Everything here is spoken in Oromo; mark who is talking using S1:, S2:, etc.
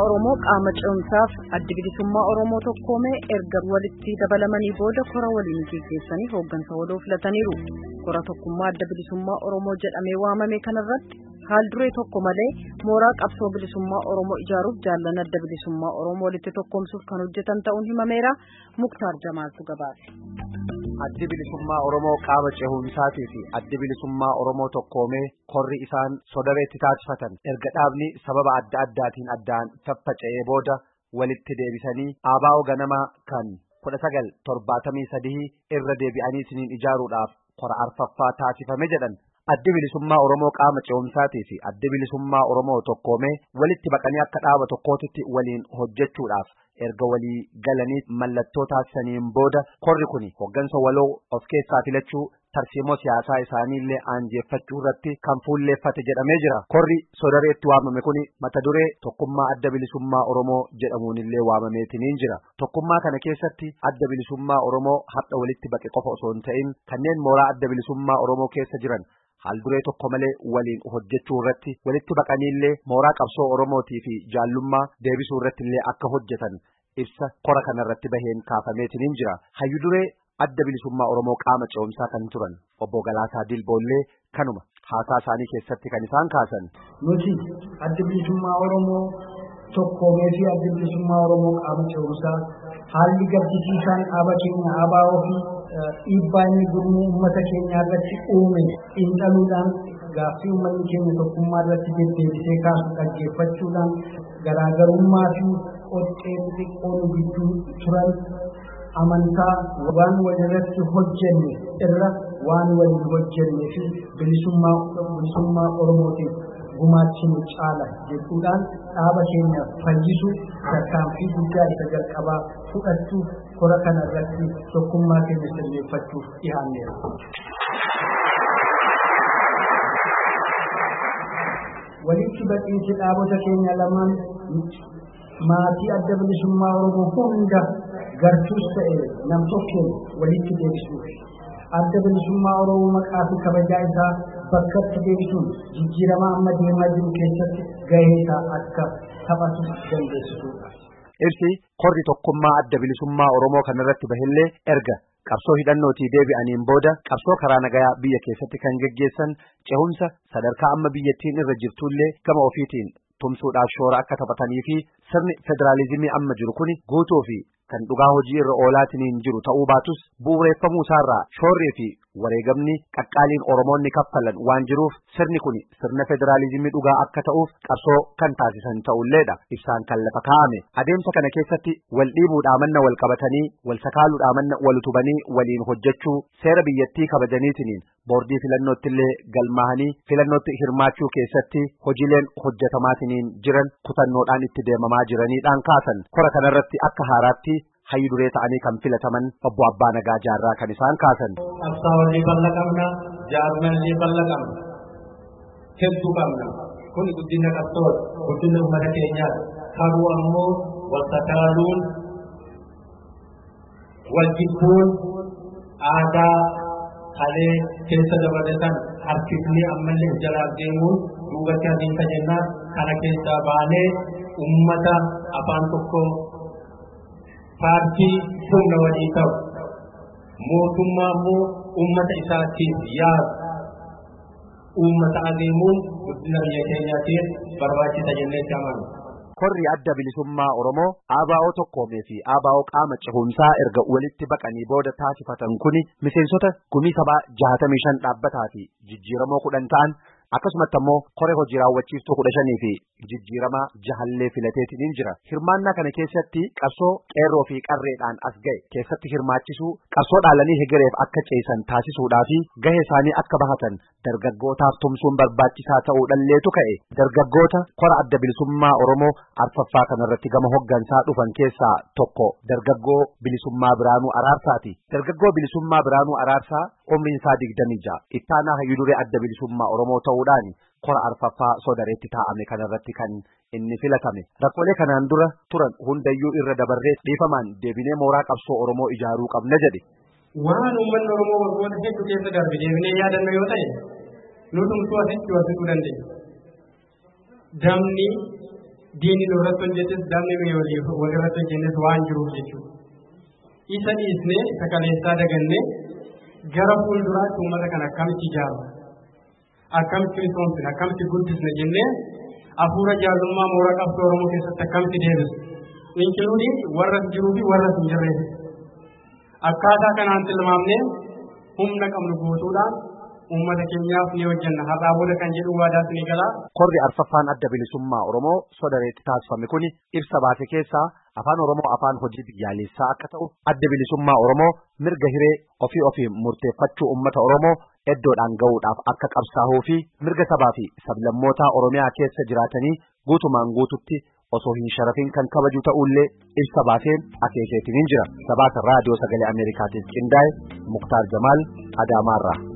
S1: Oromoo qaama ce'umsaaf adda bilisummaa Oromoo tokkoomee erga walitti dabalamanii booda kora waliin geggeessanii hooggansa waloo filataniiru. Kora tokkummaa adda bilisummaa Oromoo jedhamee waamame kanarratti haal duree tokko malee mooraa qabsoo bilisummaa Oromoo ijaaruuf jaallan adda bilisummaa Oromoo walitti tokkoomsuuf kan hojjetan ta'uun himameera. Muktaar Jamaaltu gabaase.
S2: Addi bilisummaa Oromoo qaama ce'umsaatii fi addi bilisummaa Oromoo tokkoomee korri isaan sodareetti taasifatan erga dhaabni sababa adda addaatiin addaan faffaca'ee booda walitti deebisanii ABO ganamaa kan 1973 irra deebi'anii siniin ijaaruudhaaf kora arfaffaa taasifame jedhan. Addi bilisummaa Oromoo qaama ce'umsaatii fi addi bilisummaa Oromoo tokkoomee walitti baqanii akka dhaaba tokkootitti waliin hojjechuudhaaf erga walii galanii mallattoo taasisaniin booda korri kun hooggansa waloo of keessaa filachuu tarsiimoo siyaasaa isaaniillee aanjeeffachuu irratti kan fuulleeffate jedhamee jira. Korri sodareetti waamame kun mata duree tokkummaa adda bilisummaa Oromoo jedhamuunillee waamameetiniin jira. Tokkummaa kana keessatti adda bilisummaa Oromoo har'a walitti baqe qofa osoo hin ta'in kanneen mooraa adda bilisummaa Oromoo keessa jiran haal duree tokko malee waliin hojjechuu irratti walitti baqaniillee mooraa qabsoo Oromootii fi jaallummaa deebisuu irrattillee akka hojjetan ibsa kora kanarratti baheen kaafameetiniin jira. Hayyu duree adda bilisummaa Oromoo qaama ce'umsaa kan turan obbo Galaasaa Dilboollee kanuma haasaa isaanii keessatti kan isaan kaasan.
S3: Nuti adda bilisummaa Oromoo tokkoomee fi adda bilisummaa Oromoo qaama ce'umsaa haalli gabbisiisaan dhaaba keenya ABO fi dhiibbaa inni gurmuu uummata keenya irratti uume xiinxaluudhaan gaaffii uummanni keenya tokkummaa irratti deddeebisee kaasu dhaggeeffachuudhaan garaagarummaa fi qoqqee xixiqqoo gidduu turan amantaa waan walirratti hojjenne irra waan waliin hojjenne fi bilisummaa Oromootiif gumaachinu caala jechuudhaan dhaaba keenya fayyisu tarkaanfii guddaa isa jalqabaa fudhachuuf kora kana irratti tokkummaa keenya sirreeffachuuf dhiyaanneera. Walitti baqiinsi dhaabota keenya lamaan maatii adda bilisummaa Oromoo hunda gartuus ta'e nam-tokkeen walitti deebisuuf adda bilisummaa Oromoo maqaa fi kabajaa isaa bakkatti deebisuun jijjiirama amma deemaa jiru keessatti gahee isaa akka taphatu dandeessisuudha.
S2: Ibsi korri tokkummaa adda bilisummaa Oromoo kanarratti bahillee erga qabsoo hidhannootii deebi'aniin booda qabsoo karaa nagayaa biyya keessatti kan geggeessan ce'umsa sadarkaa amma biyyattiin irra jirtullee gama ofiitiin tumsuudhaaf shoora akka taphatanii fi sirni federaalizimii amma jiru kun guutuu fi kan dhugaa hojii irra oolaatiniin jiru ta'uu baatus bu'uureeffamuu isaarraa shoorrii fi wareegamni qaqqaaliin Oromoonni kaffalan waan jiruuf sirni kun sirna federaalizimii dhugaa akka ta'uuf qabsoo kan taasisan ta'ulleedha. Ibsaan kan lafa kaa'ame adeemsa kana keessatti wal dhiibuudhaa manna wal qabatanii wal sakaaluudhaa manna wal utubanii waliin hojjechuu seera biyyattii kabajaniitiniin boordii filannoottillee galmaahanii filannootti hirmaachuu keessatti hojiileen hojjetamaatiniin jiran kutannoodhaan itti deemamaa jiraniidhaan kaasan. Kora kanarratti akka haaraatti hayyu duree ta'anii kan filataman obbo Abbaa Nagaa Jaarraa kan isaan kaasan.
S4: Qabsaa'onni bal'aqamna, jaarmallee bal'aqamna, hedduu qabna. Kun guddina qabsooti, guddina uummata keenyaati. Garuu ammoo wal sakaaluun, wal jibbuun, aadaa kalee keessa dabalatan harkifnee ammallee jalaa deemuun duubatti adeemsa jennaan kana keessaa baanee uummata afaan tokko paartii humna walii ta'u mootummaa immoo uummata isaatiif yaadu uummata adeemuun guddina biyya keenyaatiif barbaachisa jennee amanu.
S2: Korri adda bilisummaa Oromoo ABO tokkoomee fi ABO qaama ce'umsaa erga walitti baqanii booda taasifatan kuni miseensota gumii sabaa 65 dhaabbataa fi jijjiiramoo 10 ta'an akkasumatti ammoo koree hojii raawwachiiftuu 15 fi jijjiiramaa 6 filateetiin jira. Hirmaannaa kana keessatti qabsoo qeerroo fi qarreedhaan as ga'e keessatti hirmaachisuu qabsoo dhaalanii hegereef akka ceesan taasisuudhaa fi gahee isaanii akka bahatan dargaggootaaf tumsuun barbaachisaa ta'uudhalleetu ka'e. Dargaggoota kora adda bilisummaa Oromoo arfaffaa kanarratti gama hoggansaa dhufan keessaa tokko dargaggoo Bilisummaa Biraanuu Araarsaati. Dargaggoo Bilisummaa Biraanuu Araarsaa umriin isaa 26 ittaanaa hayyu duree adda bilisummaa Oromoo ta'uudhaan kora arfaffaa sodareetti taa'ame kanarratti kan inni filatame. Rakkoolee kanaan dura turan hundayyuu irra dabarree dhiifamaan deebinee mooraa qabsoo Oromoo ijaaruu qabna jedhe.
S4: Waan uummanni Oromoo waggoota hedduu keessa darbe deebinee yaadannu yoo ta'e nutumtuu asitti wasituu dandeenya. Damni diini nurratti hojjetes dammi mee walirratti hojjennes waan jiruuf jechuudha. Isa dhiisnee isa kaleessaa dagannee gara fuulduraatti uummata kana akkamitti ijaarra, akkamitti misoomsina, akkamitti guddisna jennee hafuura jaallummaa mooraa qabsoo Oromoo keessatti akkamitti deebisna. Inkiluudii warra jiruu fi warra hin jirre akkaataa kanaan tilmaamnee humna qabnu guutuudhaan uummata keenyaaf ni hojjenna. Har'aa booda kan jedhu waadaas ni gala.
S2: Korri arfaffaan adda bilisummaa Oromoo Sodareetti taasifame kuni ibsa baase keessaa afaan Oromoo afaan hojii biyyaalessaa akka ta'u, adda bilisummaa Oromoo mirga hiree ofii murteeffachuu uummata Oromoo eddoodhaan ga'uudhaaf akka qabsaa'uu fi mirga sabaa fi sablammoota Oromiyaa keessa jiraatanii guutumaan guututti osoo hin sharafin kan kabaju ta'ullee ibsa baaseen akeekeetiin jira. Gabaasa raadiyoo sagalee Ameerikaatiif qindaa'e Muktaar Jamaal Adaamaarraa.